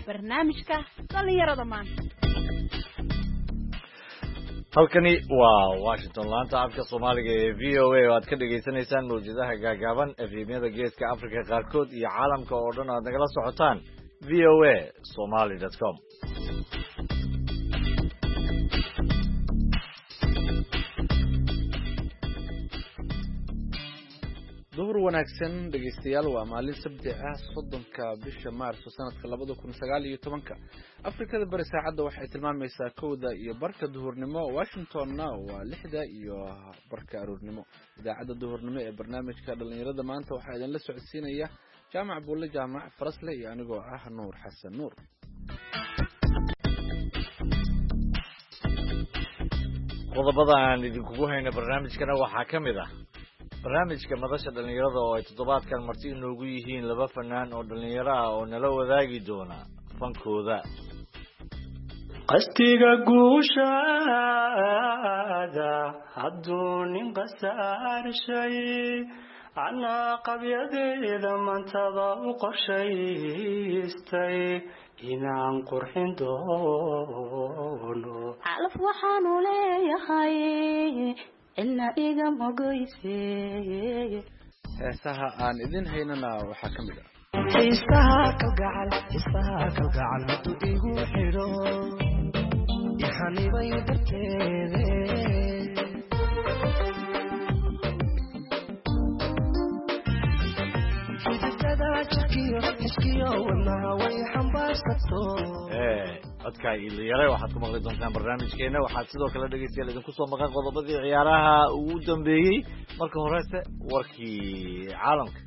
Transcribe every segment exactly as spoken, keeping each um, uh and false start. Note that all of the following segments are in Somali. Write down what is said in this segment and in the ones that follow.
barnaamijka dhalinyarada maanta. halkani waa Washington laanta afka Soomaaliga ee V O A oo aad ka dhageysanaysaan mowjadaha gaagaaban efemyada geeska Afrika qaarkood iyo caalamka oo dhan aad nagala socotaan v o a somali dot com. duhur wanaagsan dhageystayaal waa maalin sabti ah soddonka bisha maarso sanadka labada kun sagaal iyo tobanka afrikada bari saacadda waxay tilmaamaysaa kowda iyo barka duhurnimo washingtonna waa lixda iyo barka aroornimo idaacadda duhurnimo ee barnaamijka dhalinyarada maanta waxaa idinla socodsiinaya jaamac buulle jaamac farasle iyo anigoo ah nuur xasan nuur. qodobada aan idinkugu hayno barnaamijkana waxaa ka mid ah barnaamijka madasha dhalinyarada oo ay toddobaadkan marti inoogu yihiin laba fanaan oo dhalinyaro ah oo nala wadaagi doona fankooda. qastiga guushaada hadduu nin qasaarshay anaa qabyadeeda mantada u qorshaystay inaan qurxin doono calaf waxaanu leeyahay ilna iga mogoyse. heesaha aan idin haynana waxaa ka mid ah xiisaha kalgacal xiisaha kalgacal hadduu igu xidho ixanibay darteede xididada jirkiyo iskiyo wadnaha way xambaarsato. codka iliyare waxaad ku maqli doontaan barnaamijkeena. waxaad sidoo kale dhegeystayaal idinku soo maqan qodobadii ciyaaraha ugu dambeeyey. marka horese warkii caalamka.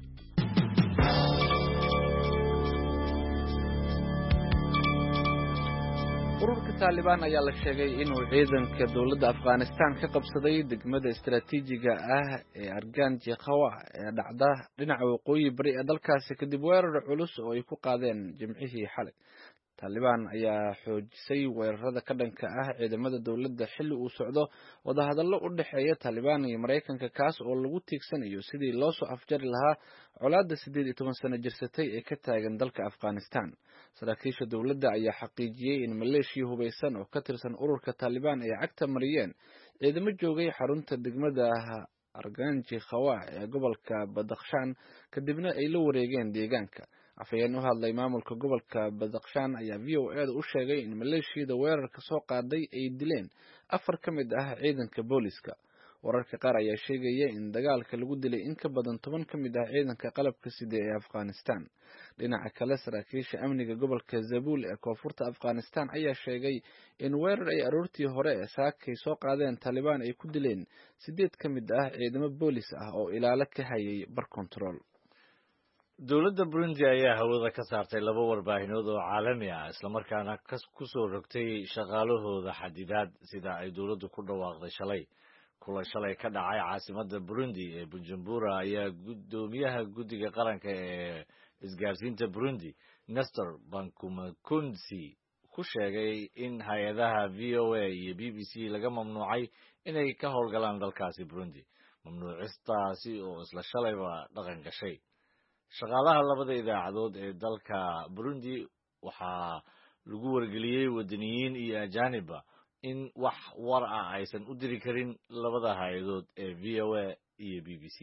ururka Taliban ayaa la sheegay inuu ciidanka dawladda Afghanistan ka qabsaday degmada istiraatiijiga ah ee Arganji Khawa ee dhacda dhinaca waqooyi bari ee dalkaasi kadib weerar culus oo ay ku qaadeen jimcihii xalay. Taliban ayaa xoojisay weerarada ka dhanka ah ciidamada dawladda xilli uu socdo wadahadallo u dhaxeeya Taliban iyo Mareykanka kaas oo lagu tiigsanayo sidii loo soo afjari lahaa colaadda siddeed iyo toban sano jirsatay ee ka taagan dalka Afghanistan. saraakiisha dawladda ayaa xaqiijiyay in maleeshiya hubeysan oo ka tirsan ururka Taliban ay cagta mariyeen ciidamo joogay xarunta degmada Arganji Khawa ee gobolka Badakhshan kadibna ay la wareegeen deegaanka. afayeen u hadlay maamulka gobolka Badakhshan ayaa V O A u sheegay in maleeshiyada weerarka soo qaaday ay dileen afar ka mid ah ciidanka booliska. wararka qaar ayaa sheegaya in dagaalka lagu dilay in ka badan toban ka mid ah ciidanka qalabka sida ee Afghanistan. dhinaca kale saraakiisha amniga gobolka Zabul ee koonfurta Afghanistan ayaa sheegay in weerar ay aroortii hore ee saakay soo qaadeen Taliban ay ku dileen sideed ka mid ah ciidamo boolis ah oo ilaalo ka hayay bar control. dowladda Burundi ayaa hawada ka saartay laba warbaahinood oo caalami ah isla markaana ku soo rogtay shaqaalahooda xadidaad sida ay dowladdu ku dhawaaqday shalay. kulan shalay ka dhacay caasimadda Burundi ee Bujumbura ayaa guddoomiyaha guddiga qaranka ee isgaarsiinta Burundi Nestor Bankumakunzi ku sheegay in hay-adaha V O A iyo B B C laga mamnuucay inay ka howlgalaan dalkaasi Burundi. mamnuucistaasi oo isla shalayba dhaqan gashay. shaqaalaha labada idaacadood ee dalka Burundi waxaa lagu wargeliyey wadaniyiin iyo ajaanibba in wax war ah aysan u diri karin labada hay-adood ee V O A iyo B B C.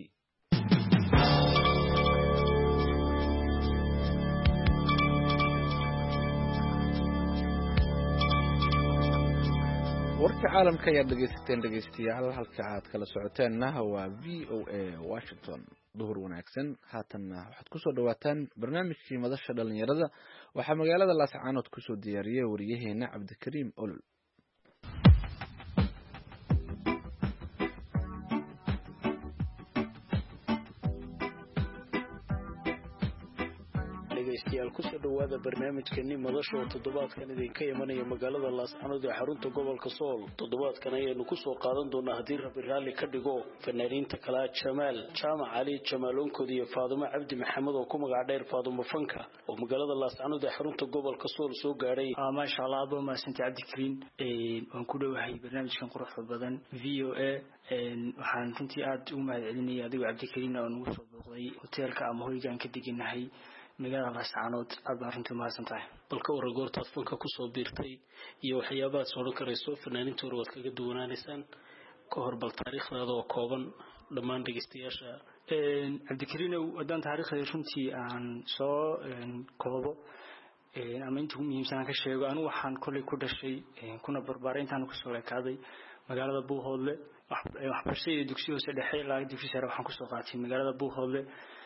warka caalamka ayaa dhegeysateen dhegeystayaal halka aad kala socoteenna waa V O A Washington. duhur wanaagsan haatanna waxaad kusoo dhawaataan barnaamijkii madasha dhalinyarada waxaa magaalada Laascaanood kusoo diyaariyay wariyaheena Cabdikariim Olol. dhegeystayaal kusoo dhawaada barnaamijkeeni madasha oo toddobaadkan idinka imanaya magaalada Laascaanood ee xarunta gobolka Sool. toddobaadkan ayaynu kusoo qaadan doonaa haddii Rabbi raalli ka dhigo fanaaniinta kala Jamaal Jaamac Ali Jamaalonkood iyo Faadumo Cabdi Maxamed oo ku magac dheer Faadumo Fanka oo magaalada Laascaanood ee xarunta gobolka Sool soo gaaray. ma sha Allah aad ma santi Cabdikariim ee waan ku dhawahay barnaamijkan quruxda badan V O A een waxaan runtii aad u mahadcelinayaa adiga Cabdikariim oo nagu soo booqday hoteelka ama hoygaan ka deganahay magaalada Laascaanood. aad baan runtii mahadsantahay. bal ka waran goortaad fanka kusoo biirtay iyo waxyaabaad soo karayso fanaaniinta hore waad kaga duwanaanaysaan ka hor bal taariikhdaada oo kooban dhammaan dhageystayaasha cabdikariinow haddaan taariikhda runtii aan soo koobo ama inta ugu muhiimsan aan ka sheego anigu waxaan kolley ku dhashay kuna barbaaray intaan kusoo leekaaday magaalada Buuhoodle waxbarashada dugsiga hoose dhexe ilaa dugsi sare waxaan kusoo qaatay magaalada Buuhoodle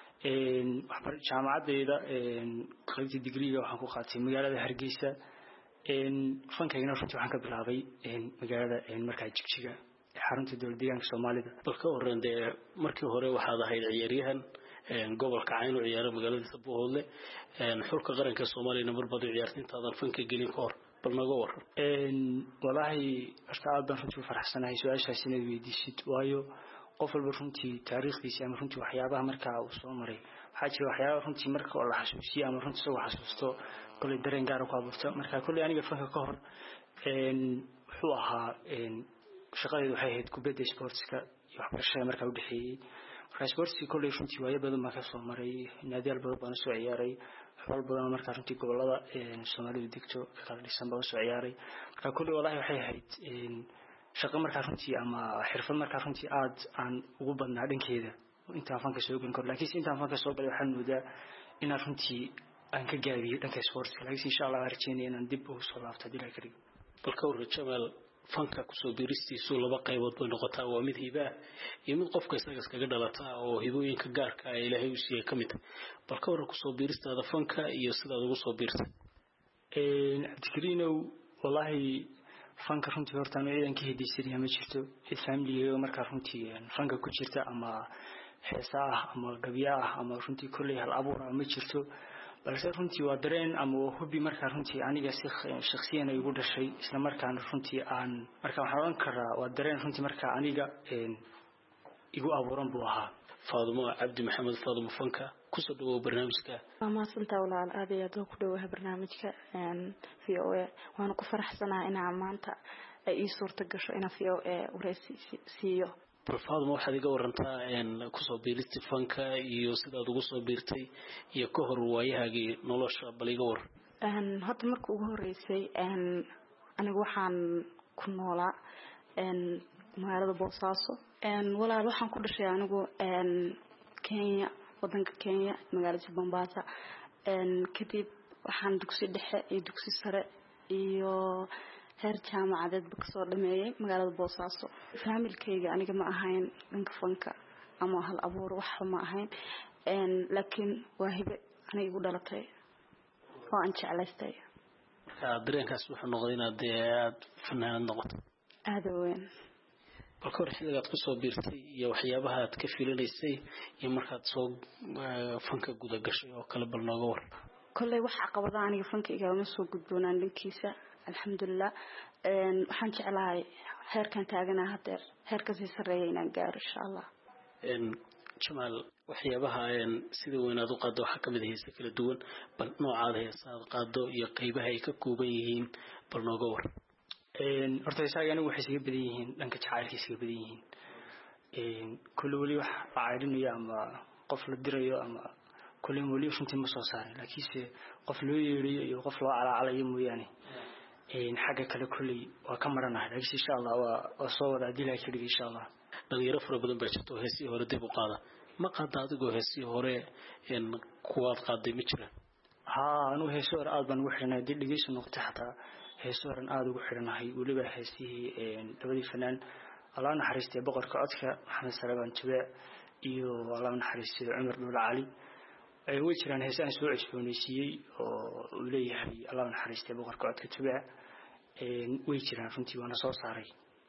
jaamacaddeeda qaybta digriga waxaan ku qaatay magaalada Hargeysa fankayna runtii waxaan ka bilaabay magaalada markaa Jigjiga xarunta dowladda deegaanka Soomaalida balka horreeyay markii hore waxaad ahayd ciyaaryahan gobolka Cayn oo ciyaara magaalada Buuhoodle xulka qaranka Soomaaliya mar badan ciyaartintaadan fanka gelin ka hor bal naga war een walahi ashtaad baan runtii faraxsanahay su'aashaas inaad weydiisid waayo qof walba runtii taariikhdiisa ama runtii waxyaabaha markaa uu soo maray waxa jira waxyaabaha runtii marka la xasuusiyo ama runtii soo xasuusto kulli dareen gaar ah ku abuurta marka kulli aniga fanka ka hor een wuxuu ahaa een shaqadeedu waxay ahayd kubadda sportska iyo waxbarashada markaa u dhaxeeyay marka sportska kulli runtii waayo badan ma ka soo maray naadiyaal badan baan soo ciyaaray xubal badan markaa runtii gobolada ee Soomaalidu degto ka kala dhisan baan soo ciyaaray marka kulli walahi waxay ahayd een shaqo markaa runtii ama xirfad markaa runtii aad aan ugu badnaa dhankeeda intaan fanka soo galin kor laakiin intaan fanka soo galay waxaan moodaa inaan runtii aan ka gaabiyo dhanka sportska laakiin insha Allah rajaynaya inaan dib ugu soo laabto dilaa kariga balka war Jamal fanka kusoo biiristiisu laba qaybood bay noqotaa waa mid hiba iyo mid qofka isaga iskaga dhalata oo hibooyinka gaarka ah Ilaahay u siiyay kamid balka war kusoo biiristaada fanka iyo sidaad ugu soo biirtay ee Abdikariinow wallahi fanka runtii horta aan ciidan ka hediisay ma jirto family markaa runtii fanka ku jirta ama heesaha ama gabiyaha ama runtii kulli hal abuur ma jirto balse runtii waa dareen ama hubbi markaa runtii aniga si shakhsiyan ay ugu dhashay isla markaana runtii aan markaa waxaan oran karaa waa dareen runtii markaa aniga igu abuuran buu ahaa Faadumo Cabdi Maxamed Faadumo fanka kusoo dhawo barnaamijka ma santa walaal aad iyo aad ku dhawahay barnaamijka V O A waan ku faraxsanahay in maanta ay ii suurta gasho in V O A wareysiiyo Faadumo waxaad iga warantaa in kusoo biirtay fanka iyo sidaad ugu soo biirtay iyo ka hor waayahagi nolosha bal iga war een hadda markii ugu horeysay een anigu waxaan ku noolaa een magaalada Boosaaso een walaal waxaan ku dhashay anigu een Kenya wadanka Kenya magaalada Mombasa een kadib waxaan dugsi dhexe iyo dugsi sare iyo heer jaamacadeed ba soo dhameeyay magaalada Boosaaso familkayga aniga ma ahayn dhanka fanka ama hal abuur wax ma ahayn een laakiin waa hibe aniga igu dhalatay oo aan jeclaystay ka dareenkaas wuxuu noqday inaad aad fanaanad noqoto aad weyn balka hor xilligaad ku soo biirtay iyo waxyaabaha aad ka fiilinaysay iyo markaad soo fanka guda gashay oo kala bal nooga war kulli wax caqabada aniga fanka igama soo gudboonaan dhankiisa alxamdulillah een waxaan jeclahay heerkan taagana hadeer heerka si sareeyo inaan gaaro insha Allah een Jamal waxyaabaha een sida weynaad u qaado waxa kamid ah kala duwan bal noocaada heesaad qaado iyo qaybaha ay ka kooban yihiin bal nooga war een horta isaga anigu waxay iska badan yihiin dhanka jacaylka iska badan yihiin een kulli wali wax caarinayo ama qof la dirayo ama kulli wali runtii ma soo saaray laakiin qof loo yeeriyo iyo qof loo calaacalayo mooyaane een xagga kale kulli waa ka maranahay laakiin insha Allah waa soo wada dilaa kaliya insha Allah dhalinyaro fara badan baa jirto heesii hore dib u qaada ma qaada adigoo heesii hore in kuwaad qaaday ma jiraan haa anu heesoo hore aad baan ugu xirnay dib dhigeyso noqotay xataa heesoo hore aad ugu xirnahay waliba heesii een dabadii fanaan Allah naxariistay boqorka codka Maxamed Salmaan Jube iyo Allah naxariistay Umar Dhuul Cali ay way jiraan heesaan soo cusboonaysiiyay oo uu leeyahay Allah naxariistay boqorka codka Jube een way jiraan runtii waana soo saaray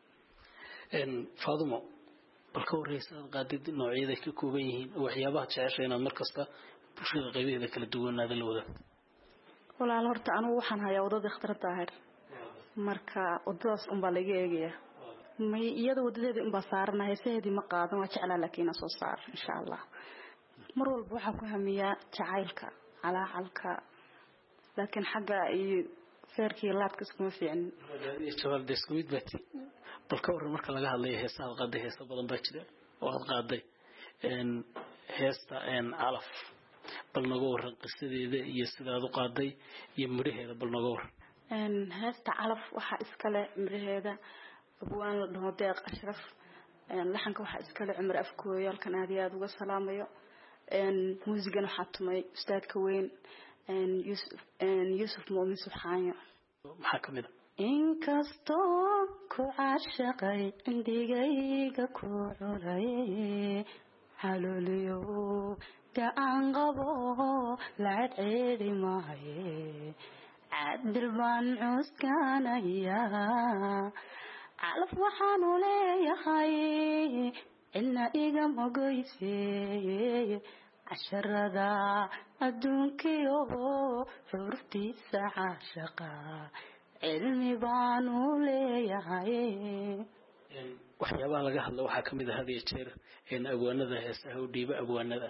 een Faadumo balka wareysan qaadid noocyada ka kooban yihiin waxyaabaha jeceshay inaad markasta bulshada qaybaheeda kala duwanaad la wada walaal horta anigu waxaan hayaa wadada ikhtirada ahir marka wadadaas un baa laga eegaya ma iyada wadadeeda in baa saaranahay heesaheedii ma qaadan waa jeclaa laakiin soo saar insha Allah mar walba waxaan ku hamiyaa jacaylka calaacalka laakiin xagga iyo feerkii laadka iskuma fiicin jawaab deskuid bati balka war marka laga hadlayo heesaha qaday heesa badan baa jira oo aad qaaday een heesta een alaf bal naga waran qisadeeda iyo sidaad u qaaday iyo midhaheeda bal naga waran een heesta calaf waxa iskale midhaheeda abwaan la dhaho deeq ashraf een laxanka waxa iskale cumar afkooyo halkan aad iyo aad uga salaamayo een muusigana waxa tumay ustaadka weyn een Yusuf een Yusuf Muumin Subxaanyo maxaa kamid inkasto ku caashaqay indigayga ku culay haloliyo gacan qabo la ceeri maaye عدل بان عسكانا يا علف وحانو لي خاي إلنا إيقا مقويسي عشر ذا أدونكيو حرفتي ساعة شقا علمي بانو لي خاي waxyaabaha laga hadlo waxa kamid ah hadii jeer in abwaanada heesaha u dhiiba abwaanada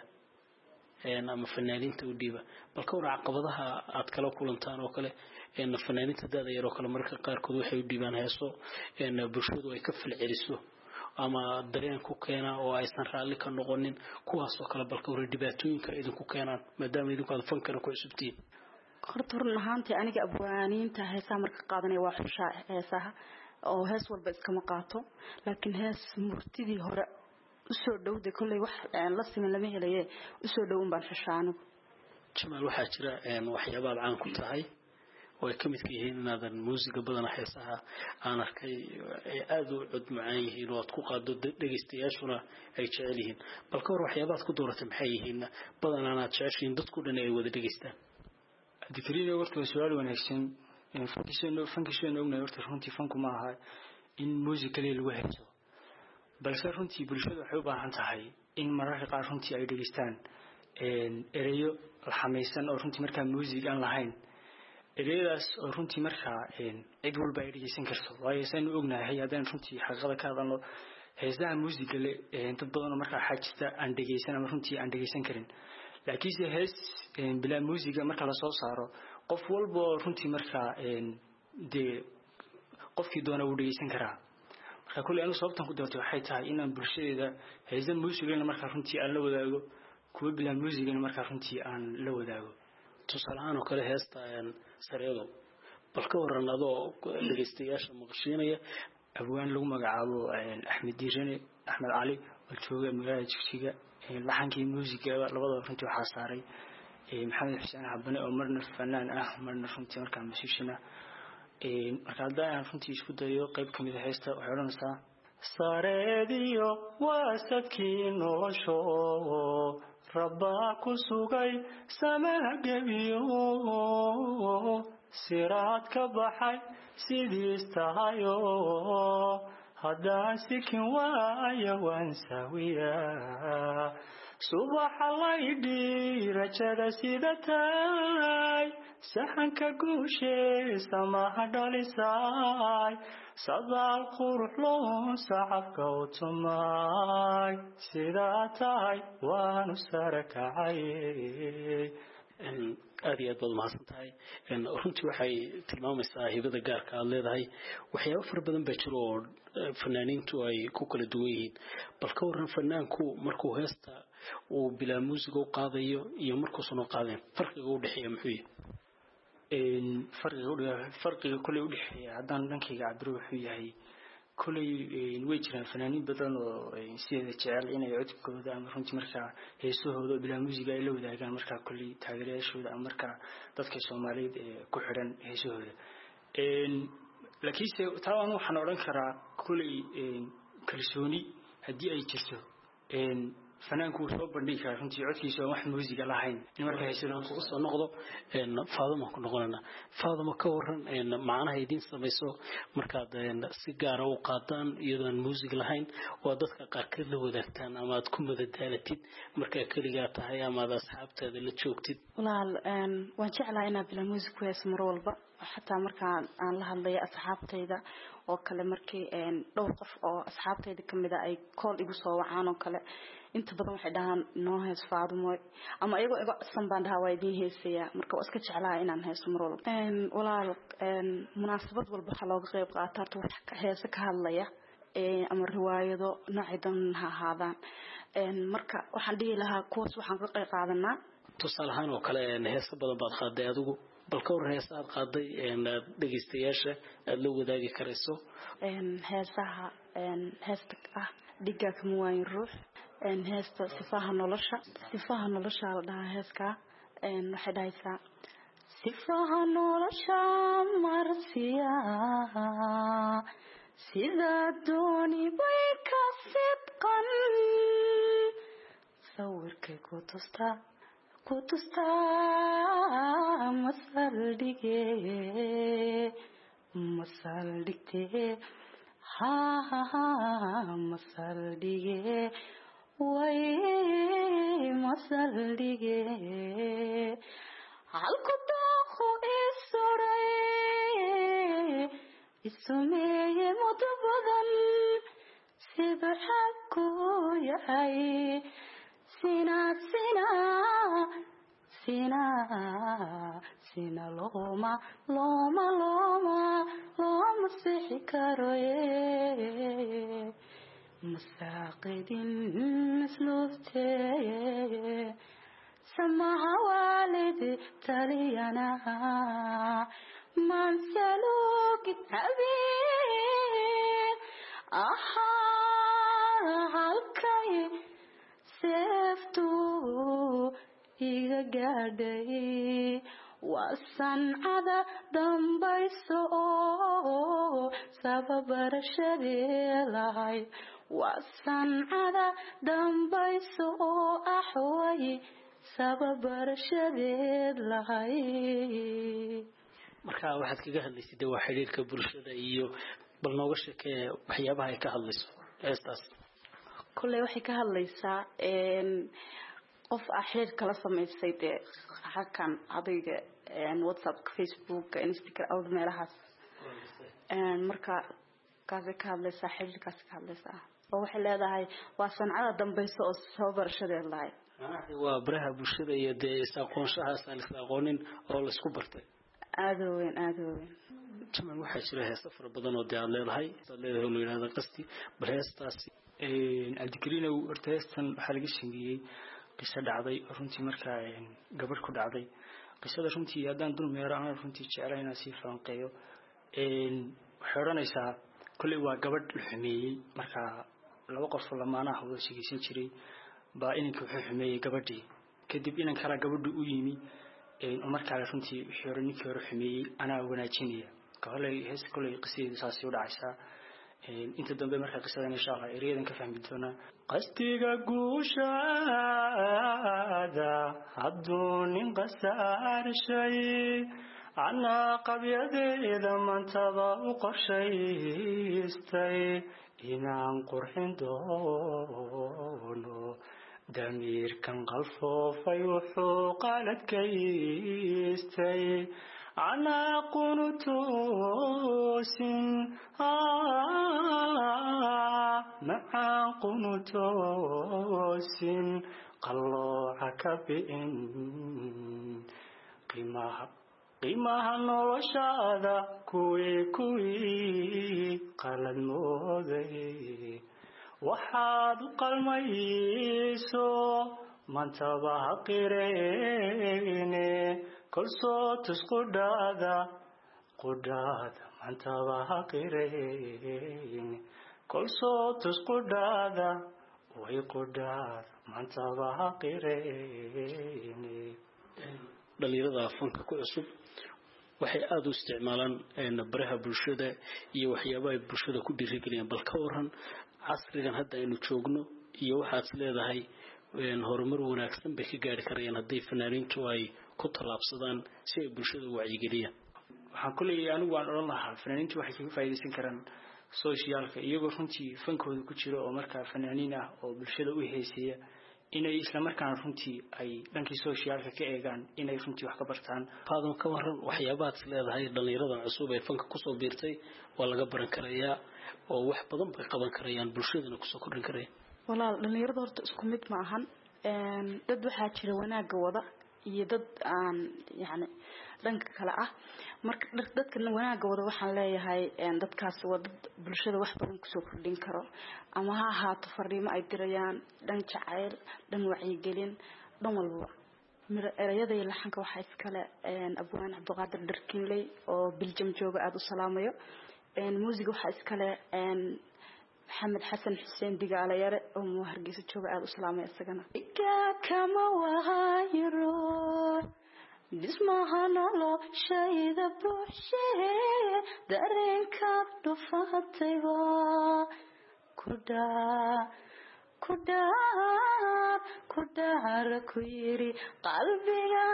een ama fanaaniinta u dhiiba balka war caqabadaha aad kala kulantaan oo kale een fanaaniinta dad yar oo kale marka qaar kood waxay u dhiibaan heeso een bulshadu ay ka falceliso ama dareen ku keena oo aysan raali ka noqonin kuwaas oo kale balka war dhibaatooyinka idinku keenaan maadaama idinku aad fankana ku cusubtiin qortor lahaantii aniga abwaaniinta heesaha marka qaadanay waa xusha heesaha oo hees walba iskama qaato laakiin hees murtidii hore usoo dhawday kulay wax la siman lama helaye usoo dhawn baan xishaano Jamaal waxa jira een waxyaabaha caan ku tahay oo ay kamid yihiin inaadan muusiga badan heesaha aan arkay ay aad u cod macaan yihiin oo aad ku qaado dhageystayaashuna ay jecel yihiin balka war waxyaabaha ku dooratay maxay yihiin badan aan jeceshiin dadku dhan ay wada dhageystaan dikriyo warta su'aal wanaagsan in fankisano fankisano ognahay warta runtii fanku ma aha in muusikali lagu heeso balse runtii bulshada waxay u baahan tahay in mararka qaar runtii ay dhageystaan een ereyo la xameysan oo runtii markaa muusig aan lahayn ereyadaas oo runtii markaa een cid walba ay dhageysan karto waayo san ognahay hadaan runtii xaqada ka hadalno heesaha muusiga le dad badan oo markaa xajista aan dhageysan ama runtii aan dhageysan karin laakiin hees een bila muusiga marka la soo saaro qof walba oo runtii markaa een de qofkii doona uu dhageysan karaa marka kulli anu sababtan ku doortay waxay tahay inaan bulshada heesa muusigana markaa runtii aan la wadaago kuwa bila muusigana markaa runtii aan la wadaago tusaalahan oo kale heesta aan sareedo balka waran adoo dhageystayaasha maqashiinaya abwaan lagu magacaabo Axmed Diirane Axmed Cali oo jooga magaalada Jigjiga laxankii muusiga labada runtii waxa saaray Maxamed Xuseen Xabane oo marna fanaan ah marna runtii markaa musician ee marka hadaan runtii isku dayo qayb kamid ah heesta waxay oranaysaa sareediyo waasadkii nolosho rabba ku sugay samaha gabiyo siraad ka baxay sidii tahayo hadaan sikin waayo waan sawiya subaxa laydi rajada sida taay saxanka guushe samaha dhalisay sadaal qurux loo sacabka u tumay sida taay waanu sarakacay aad iyo aad baad mahadsantahay runtii waxay tilmaamaysaa hibada gaarka aad leedahay waxyaabo fara badan baa jiro oo fanaaniintu ay ku kala duwan yihiin bal ka waran fanaanku markuu heesta uu bilaa muusiga u qaadayo iyo markuusan u qaadeen farqiga u dhexeeya muxuu yahay een farqiga farqiga kulli u dhexeeya haddaan dhankayga cabiro wuxuu yahay kulli way jiraan fanaaniin badan oo sida jecel inay codkooda ama runtii markaa heesahooda bilaa muusiga ay la wadaagaan markaa kulli taageerayaashooda ama markaa dadka Soomaaliyeed ee ku xiran heesahooda een laakiin taa waxaan oran karaa kulli kalsooni hadii ay jirto een fanaanku soo bandhigi kara runtii codkiisa wax muusiga lahayn in markaa heesada ku soo noqdo een faadama ku noqonana faadama ka waran een macnaha idin samayso markaad si gaar ah u qaadaan iyadoo muusig lahayn oo dadka qaar ka la wadaagtaan ama aad ku madadaalatid marka kaliya tahay ama aad asxaabtaada la joogtid walaal een waan jeclahay inaan bila muusig ku heeso mar walba xataa markaan aan la hadlayo asxaabtayda oo kale markii een dhowr qof oo asxaabtayda kamid ah ay call igu soo wacaan oo kale inta badan waxay dhahaan noo hees Faadimo ama iyaga iga codsan baan dhahaa waa idin heesaya marka waa iska jeclahay inaan heeso mar walba een walaal een munaasabad walba waxa looga qayb qaataa wax heeso ka hadlaya ee ama riwaayado noocydan ha ahaadaan een marka waxaan dhihi lahaa kuwaas waxaan ka qayb qaadanaa tusaalahaan oo kale heesa badan baad qaaday adigu bal ka war heesa aad qaaday dhageystayaasha aad la wadaagi karayso heesaha heesta ah dhiga kama waayin ruux heesta sifaha nolosha sifaha nolosha la dhahaa heeska waxay dhahaysaa sifaha nolosha marsiya sida dooni bay ka sidqan sawirkay ku tustaa ku tustaa masaldhige masaldhigte ha masaldhige way masaldhige halku daaqo isoray isumeye muddo badan sida xalku yahay sina sina sina sina loma loma loma loma sixi karo مساقدين مسلوبتي سمعها والدي تلينا من سلوك حبيب أحا هالكي سيفتو إيغا قادي والصنعة دنبايسو سبب رشدي لهاي والصنعة دنبايسو أحوي سبب رشدي لهاي marka waxaad kaga hadlaysay waa xiriirka bulshada iyo bal nooga sheekay waxyaabaha ay ka hadlayso heestaas kulay waxay ka hadlaysaa een qof xiriir kala sameysay ee halkan adiga een WhatsApp Facebook Instagram aw meelahaas een marka kaas ka hadlaysaa xiriirkaas ka hadlaysaa oo waxay leedahay waa sancada dambayso oo soo barashadeed lahayd waa baraha bulshada iyo de aqoonshahaas aan isla aqoonin oo la isku bartay aado weyn aado weyn jaman waxa jira heeso fara badan oo de aad leedahay leedahay oo yiraahdo qasti bal heestaas ee adkirina warteestan waxa laga shingiyay qiso dhacday runtii marka gabadh ku dhacday qisada runtii hadaan dul meeraan runtii jeclayna si faanqeeyo een xooranaysa kulli waa gabadh xumeeyay marka laba qof lamaanaha wada shigeysan jiray baa inanka wuxuu xumeeyay gabadhii kadib inan kala gabadhu u yimi een marka runtii xooranikii hore xumeeyay ana wanaajinaya kalay hees kulli qisada saasi u dhacaysa een inta dambe marka qisada insha Allah ereedan ka fahmi doona qastiga guushada haddoonin qasaar shay ana qabyadeeda mantaba u qorshaystay inaan qurxin doono damiirkan qalfoofay wuxuu qaladkaystay ana qunutusin macaan qunutusin qallooca ka bi'in qiimaha qiimaha noloshaada kuwii kuwii qalad mooday waxaad u qalmayso mantaba haqireene kolsoo tus qudhaada qudhaada mantaba haqireene kolsoo tus qudhaada way qudhaada mantaba haqireene dhalinyarada fanka ku cusub waxay aad u isticmaalaan baraha bulshada iyo waxyaabaha bulshada ku dhiirigeliyaan bal ka waran casrigan hadda aynu joogno iyo waxaad leedahay een horumar wanaagsan bay ka gaari karayaan haddii fanaaniintu ay ku talaabsadaan si ay bulshada u wacyigeliyaan waxaan kulay anigu waan oran lahaa fanaaniintu waxay ka faa'iideysan karaan socialka iyagoo runtii fankooda ku jiro oo marka fanaaniin ah oo bulshada u heesaya inay isla markaan runtii ay dhankii socialka ka eegaan inay runtii wax ka bartaan faadum ka waran waxyaabaad leedahay dhalinyarada cusub ee fanka ku soo biirtay waa laga baran karayaa oo wax badan bay qaban karayaan bulshadana ku soo kordhin karayaan walaal dhalinyarada horta isku mid ma ahan een dad waxa jira wanaaga wada iyo dad aan yaani dhanka kala ah marka dadka wanaaga wada waxaan leeyahay een dadkaas wada bulshada wax badan ku soo kordhin karo ama ha ahaato fariimo ay dirayaan dhan jacayl dhan wacyigelin dhan walba erayada iyo laxanka waxaa iskale abwaan cabdiqaadir dharkinley oo biljam jooga aada u salaamayo muusiga waxaa iskale maxamed xasan xuseen digaalayare oo hargeysa jooga aada u salaamaya isagana kama wahayro dhismaha noloshayda buuxshe dareenkaad dhufatayba kudhaa kudhaar kudhaar ku yiri qalbiga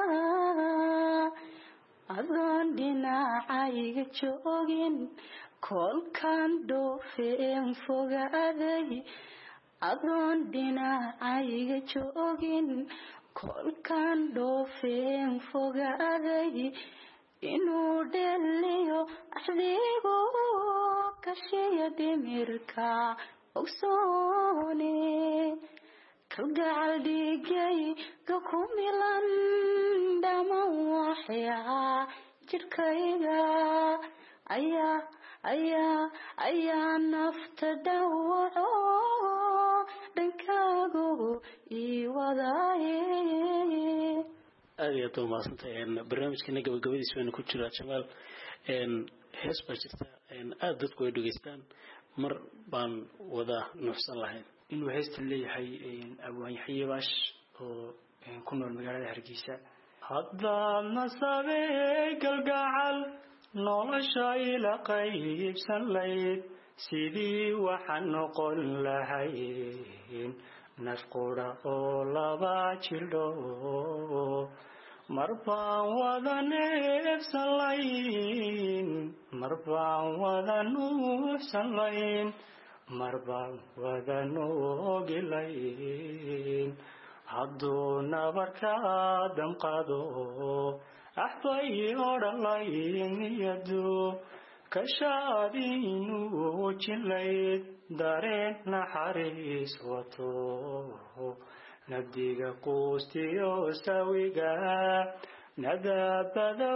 adoon dhinacayga joogin kolkaan dhoofeen fogaaday adoon dhinacayga joogin kolkaan dhoofeen fogaaday inuu dheliyo axdigu kashiya dhimirka ogsoone kalgacal dhigayga ku milan dhaman waxyaa jirkayga ayaa ayaa ayaa nafta dhawaco dhankaagu ii wadaaye aad iyo aad umahadsantahay barnaamijkeena gabagabadiisa waynu ku jiraa jamaal hees baa jirta aada dadku ay dhegeystaan mar baan wada nuuxsan lahayn inuu heesta leeyahay abwaan yaxye baash oo ku nool magaalada hargeysa haddaad nasabee galgacal nolosha ila qaybsan layd sidii waxaan noqon lahayn naf qura oo laba jildho mar baan wada neefsan layn mar baan wada nuuxsan layn mar baan wada noogi layn hadduu nabarka damqado axbay odhan layn niyadu kashaadinuu jilayd dareen naxariis wato nabdiga quustiyo sawiga nadaabada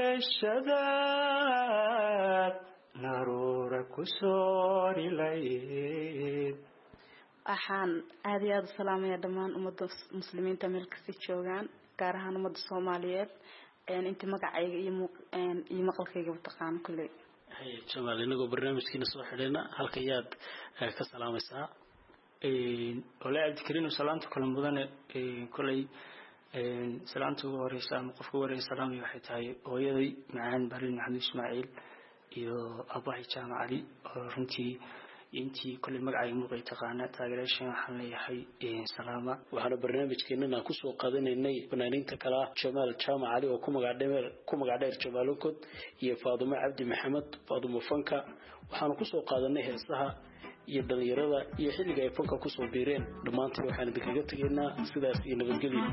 weheshadaad naruura ku soori layd waxaan aada iyo aada u salaamaya dhammaan ummadda muslimiinta meel kasta joogaan gaar ahaan ummadda soomaaliyeed inta magacayga iyo iyo maqalkayga mataqaano kulley hay jamaal inagoo barnaamijkiina soo xidhayna halka yaad ka salaamaysaa wala abdikariin salaanta kala mudane kulley salaanta ugu horeysa ama qofka ugu horeysa salaamay waxay tahay hooyaday macaan barin maxamed ismaaciil iyo abahay jaamac cali oo runtii intii kulley magacayga muuqay taqaana taageerayaashan waxaan leeyahay salaama waxaana barnaamijkeenana ku soo qaadanaynay fanaaniinta kale ah jamaal jaamac cali oo ku magac dheer ku magac dheer jamaalo kod iyo faadumo cabdi maxamed faadumo fanka waxaanu ku soo qaadanay heesaha iyo dhalinyarada iyo xilliga ay fanka ku soo biireen dhammaantii waxaan idinkaga tegaynaa sidaas iyo nabadgelyo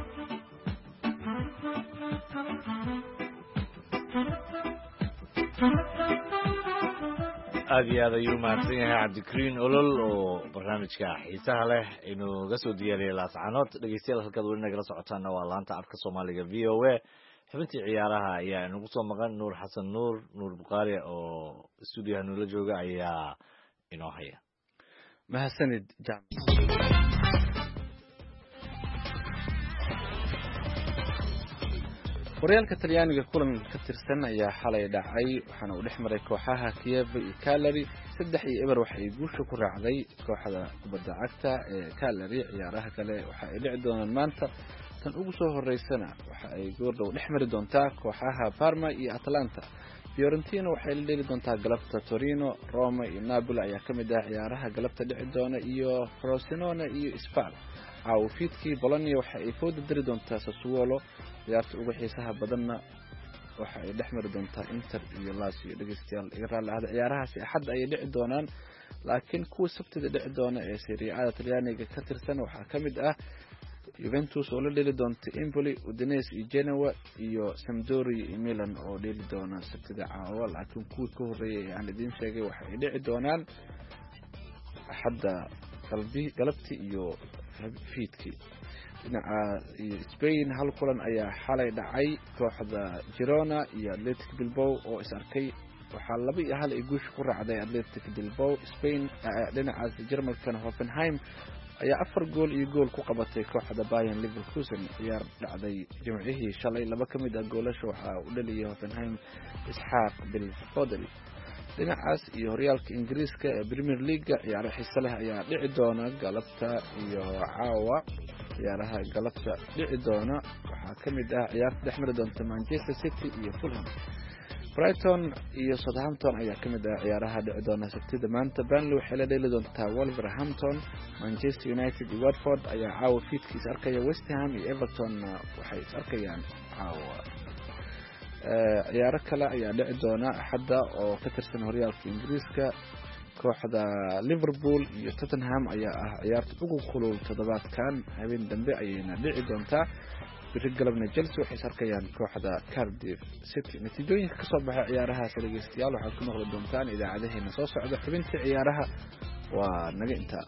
aad iyo aad ayuu mahadsan yahay cabdikariin olol oo barnaamijka xiisaha leh inuu ga soo diyaariyay laascanood dhegeystayaal halkaad weli nagala socotaana waa laanta afka soomaaliga v o a xubintii ciyaaraha ayaa inagu soo maqan nuur xasan nuur nuur bukaari oo stuudiyaha noola jooga ayaa inoo haya mahadsanid jam horyaalka talyaaniga kulan ka tirsan ayaa xalay dhacay waxaana uu dhex maray kooxaha Kiev iyo Cagliari saddex iyo eber waxay guusha ku raacday kooxda kubadda cagta ee Cagliari ciyaaraha kale waxa ay dhici doonaan maanta tan ugu soo horeysana waxa ay goordhow dhex mari doontaa kooxaha Parma iyo Atalanta Fiorentina waxay la dheli doontaa galabta Torino Roma iyo Napoli ayaa ka mid ah ciyaaraha galabta dhici doona iyo Frosinone iyo Spal عوفيتكي بولونيا waxay fooda diri doontaa Sassuolo ciyaarta ugu xiisaha badanna waxa ay dhexmar doontaa Inter iyo Lazio dhageystayaal igaraalaha ciyaarahaasi axad ay dhici doonaan laakiin kuwa sabtida dhici doona ee Serie A Talyaaniga ka tirsan waxa kamid ah Juventus oo la dheli doonta Empoli Udinese iyo Genoa iyo Sampdoria iyo Milan oo dheli doona sabtida caawa laakiin kuwa ka horeeyay aan idin sheegay waxa ay dhici doonaan axadda qalbi galabti iyo fiidkii dhinaca Spain hal kulan ayaa xalay dhacay kooxda Girona iyo Athletic Bilbao oo is arkay waxaa laba iyo hal ay guusha ku raacday Athletic Bilbao. Spain dhinacaas Jarmalkana Hoffenheim ayaa afar gool iyo gool ku qabatay kooxda Bayern Leverkusen. ciyaar dhacday jimcihii shalay laba ka mid ah goolasha waxaa u dhaliyay Hoffenheim Isxaaq Bilfodel. dhinacaas iyo horyaalka Ingiriiska ee Premier League ciyaaro xiiso leh ayaa dhici doona galabta iyo caawa. ciyaaraha galabta dhici doona waxaa ka mid ah ciyaarta dhexmari doonta Manchester City iyo Fulham. Brighton iyo Southampton ayaa ka mid ah ciyaaraha dhici doona Sabtida maanta. Burnley waxay la dheeli doontaa Wolverhampton. Manchester United iyo Watford ayaa caawa fiidkiis arkaya. West Ham iyo Everton waxay is arkayaan caawa. ciyaaro kale ayaa dhici doona Axadda oo ka tirsan horyaalka Ingiriiska. kooxda Liverpool iyo Tottenham ayaa ah ciyaarta ugu kulul toddobaadkan. habeen dambe ayayna dhici doontaa. biri galabna Chelsea waxay sarkayaan kooxda Cardiff City. natiijooyinka ka soo baxay ciyaarahaas dhageystayaal waxaad ku maqli doontaan idaacadaheena soo socda. xubinta ciyaaraha waa naga intaa.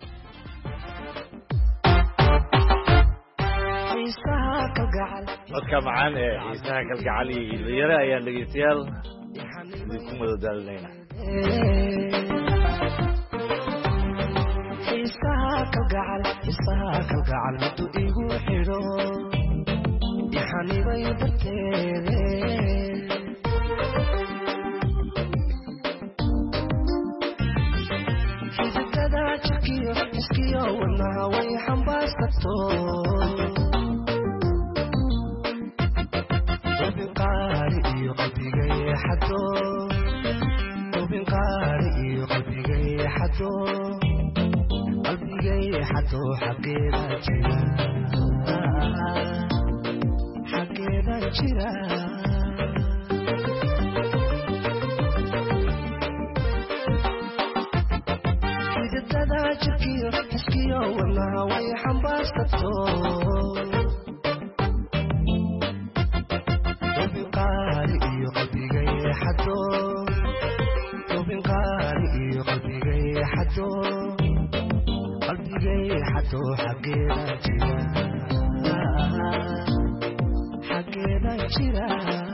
codka macaan ee xiisaha kalgacal iyo dhalinyaro ayaan dhegeystayaal idinku madadaalinayna. xiisaha kalgacal xiisaha kalgacal muddo igu xidho ixanibay darteede xididada jirkiyo iskiyo wadnaha way xambaarsato ubinqaari iyo qalbigay xado ubinqaari iyo qalbigay xado qalbigay xado xageeda jira xageeda jira xididada jirkiyo iskiyo wadnaha way xambaarsato ubinqaari iyo qalbigay xado ubinqaari iyo qalbigay xado qalbigay xado xageeda jira xageeda jira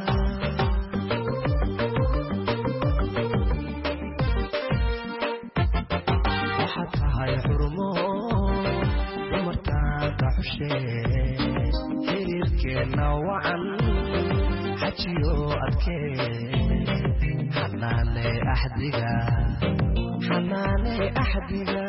waxaad tahay xurmo dumartaada xushee xiriirkeenna wacan xajiyo adkee xanaane axdiga xanaane axdiga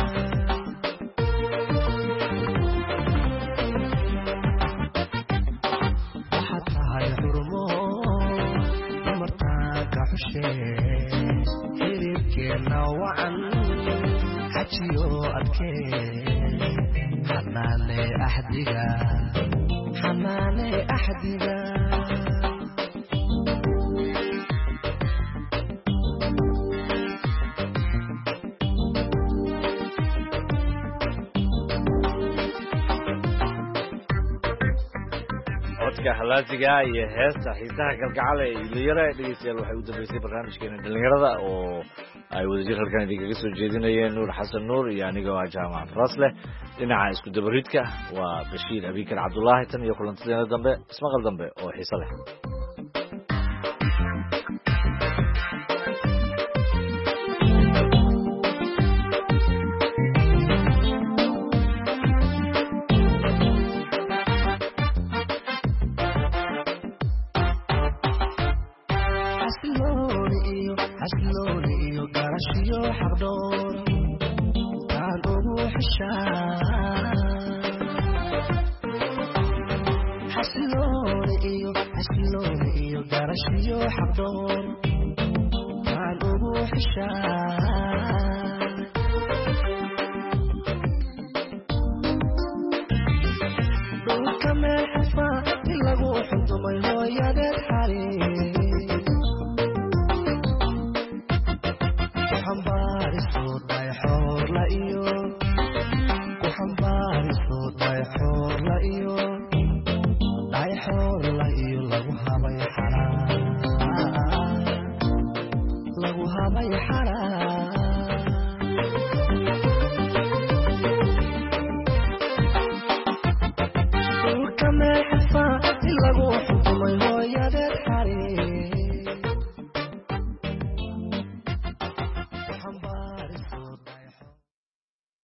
waxaad tahay xurmo dumartaada xushee xiriirkeenna wacan xajiyo adkee xanaane axdiga xanaane axdiga halaasiga iyo heesta xiisaha kalgacal ee dhalinyaro dhegeystayaal waxay u dambeysay barnaamijkeena dhalinyarada oo ay wadajir halkan idinkaga soo jeedinayeen nuur xasan nuur iyo aniga waa jaamac farasleh. dhinaca isku dabaridka waa bashiir abikar cabdullaahi. tan iyo kulantadeena dambe ismaqal dambe oo xiiso leh. xasilooni iyo garashiyo xaqdoon aan ugu xishaa